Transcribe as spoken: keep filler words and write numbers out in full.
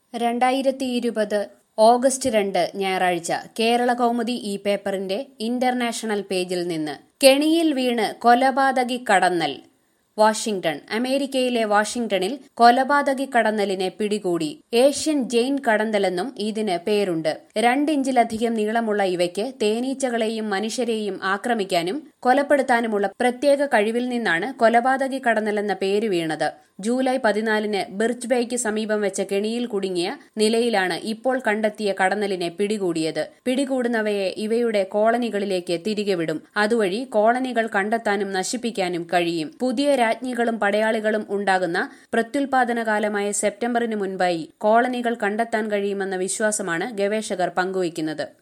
രണ്ടായിരത്തി ഇരുപത് ഓഗസ്റ്റ് രണ്ട് ഞായറാഴ്ച കേരള കൗമുദി ഈ പേപ്പറിന്റെ ഇന്റർനാഷണൽ പേജിൽ നിന്ന് കെണിയിൽ വീണ് കൊലപാതകി കടന്നൽ. വാഷിംഗ്ടൺ. അമേരിക്കയിലെ വാഷിംഗ്ടണിൽ കൊലപാതകി കടന്നലിനെ പിടികൂടി. ഏഷ്യൻ ജെയിൻ കടന്നലെന്നും ഇതിന് പേരുണ്ട്. രണ്ടിഞ്ചിലധികം നീളമുള്ള ഇവയ്ക്ക് തേനീച്ചകളെയും മനുഷ്യരെയും ആക്രമിക്കാനും കൊലപ്പെടുത്താനുമുള്ള പ്രത്യേക കഴിവിൽ നിന്നാണ് കൊലപാതകി കടന്നലെന്ന പേര് വീണത്. ജൂലൈ പതിനാലിന് ബിർച്ച് ബേയ്ക്ക് സമീപം വെച്ച കെണിയിൽ കുടുങ്ങിയ നിലയിലാണ് ഇപ്പോൾ കണ്ടെത്തിയ കടന്നലിനെ പിടികൂടിയത്. പിടികൂടുന്നവയെ ഇവയുടെ കോളനികളിലേക്ക് തിരികെ വിടും. അതുവഴി കോളനികൾ കണ്ടെത്താനും നശിപ്പിക്കാനും കഴിയും. പുതിയ രാജ്ഞികളും പടയാളികളും ഉണ്ടാകുന്ന പ്രത്യുൽപാദന കാലമായ സെപ്റ്റംബറിന് മുൻപായി കോളനികൾ കണ്ടെത്താൻ കഴിയുമെന്ന വിശ്വാസമാണ് ഗവേഷകർ പങ്കുവയ്ക്കുന്നത്.